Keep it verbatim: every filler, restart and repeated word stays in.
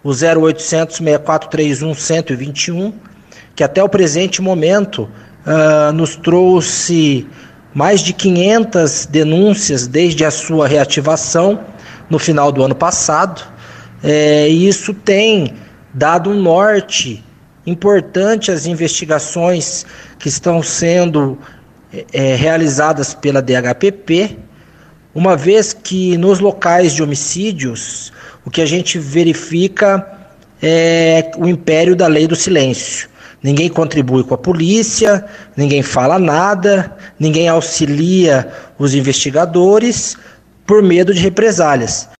o zero oitocentos, seis quatro três um, um zero dois um, que até o presente momento uh, nos trouxe mais de quinhentas denúncias desde a sua reativação no final do ano passado. É, e isso tem dado um norte importante às investigações que estão sendo é, realizadas pela D H P P, uma vez que nos locais de homicídios o que a gente verifica é o império da lei do silêncio. Ninguém contribui com a polícia, ninguém fala nada, ninguém auxilia os investigadores por medo de represálias.